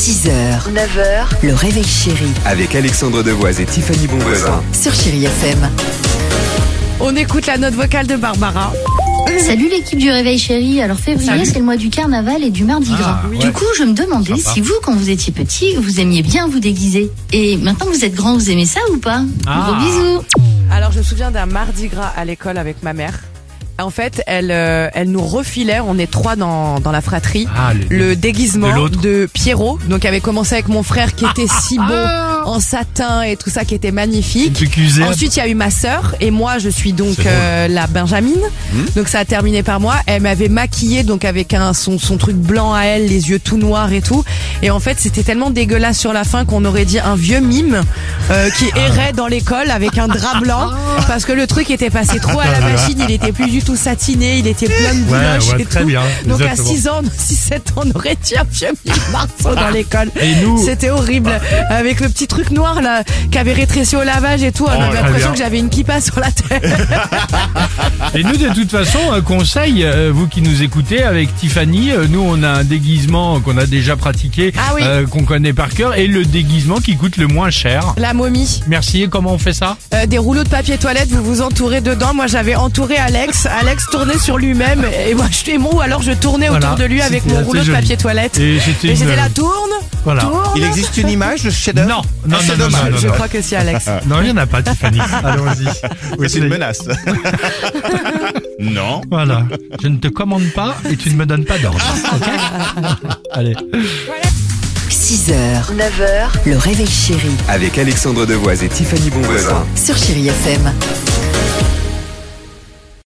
6h, 9h, le réveil chéri Avec Alexandre Devoise et Tiffany Bonvoisin. sur Chéri FM. On écoute la note vocale de Barbara. Salut l'équipe du Réveil Chéri. Alors février, c'est le mois du carnaval et du mardi gras. ouais. Du coup, je me demandais si vous, quand vous étiez petit, vous aimiez bien vous déguiser. Et maintenant que vous êtes grand, vous aimez ça ou pas? Gros bisous. Alors, je me souviens d'un mardi gras à l'école avec ma mère. En fait, elle nous refilait, on est 3 dans la fratrie, le déguisement de Pierrot. Donc, avait commencé avec mon frère qui était si beau en satin et tout ça, qui était magnifique. Ensuite, il y a eu ma sœur et moi, je suis donc la Benjamine. Donc, ça a terminé par moi. Elle m'avait maquillée donc avec son truc blanc à elle, les yeux tout noirs et tout. Et en fait, c'était tellement dégueulasse sur la fin qu'on aurait dit un vieux mime qui errait dans l'école avec un drap blanc parce que le truc était passé trop à la machine. Il était plus du tout satiné, il était plein de bouloches et très tout. bien, Donc exactement. à 6-7 ans, on aurait dit un vieux mime Marceau dans l'école. Et nous- C'était horrible. Avec le petit truc noir là, qui avait rétréci au lavage et tout. On avait très l'impression bien. que j'avais une kippa sur la tête. Et nous, de toute façon, conseil, vous qui nous écoutez avec Tiffany, nous on a un déguisement qu'on a déjà pratiqué, Ah oui. qu'on connaît par cœur, et le déguisement qui coûte le moins cher. La momie. Merci, et comment on fait ça? Des rouleaux de papier toilette, vous vous entourez dedans. Moi, j'avais entouré Alex. Alex tournait sur lui-même et moi, je fais ou alors je tournais Voilà, autour de lui avec c'était mon assez rouleau de joli. papier toilette. Et j'étais j'étais une- là, tourne. Voilà. Tourne. Il existe une image de ce chef-d'œuvre? Non, c'est dommage. Je crois que si, Alex. Non, il n'y en a pas, Tiffany. Allons-y. Oui, c'est une menace. Non. Voilà. Je ne te commande pas et tu ne me donnes pas d'ordre. Ok. Allez. 6h, 9h, le réveil chéri Avec Alexandre Devoise et Tiffany Bonvoisin. sur Chéri FM.